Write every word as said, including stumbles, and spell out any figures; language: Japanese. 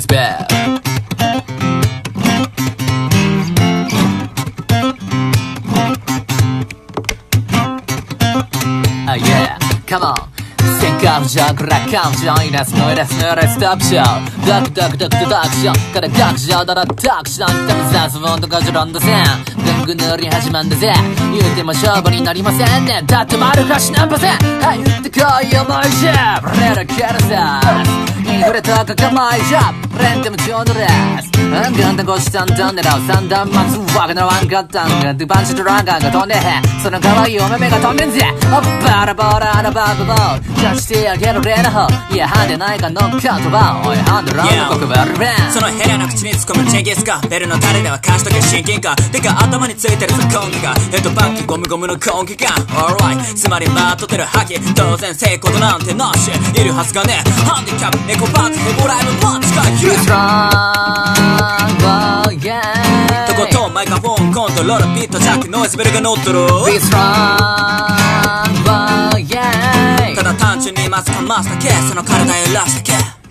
respect. Oh yeah, come on. Think of your crack out, join us, no it is no stop show. Duck, duck, duck, duck, duck show. Gotta duck show, that a duck show. でもさ、そのとかじゃんだぜ。ぐんぐん塗り始まんだぜ。言うても勝負になりませんね。だって丸かしナンパせん。はい、言ってこいよ、もう一度。俺らからさ。インフレとか構えじゃ。レンテもちょうどです。ガンダゴシタンダン狙う三段待つわけなワンガッタンがデパンチとランガンが飛んでへんその可愛いお目目が飛んでんぜおっバラバララバブボー出してあげる例の方いやハンデないかノックアウトバーおいハンドランド国バルベンそのヘラの口に突っ込むチンギスカベルのタレでは貸しとけ親近感てか頭についてるさコンギがヘッドバッキゴムゴムのコンギが Alright つまりまとってる覇気当然成功なんてなしいるはずがねハンディキャップエコバックヘボライブマッチか Be strong Oh yeah とことんマイクロフォンコントロールビートジャックノイズベルが乗っとる Be strong Oh yeah ただ単純にまずかますだけその体揺らすだけ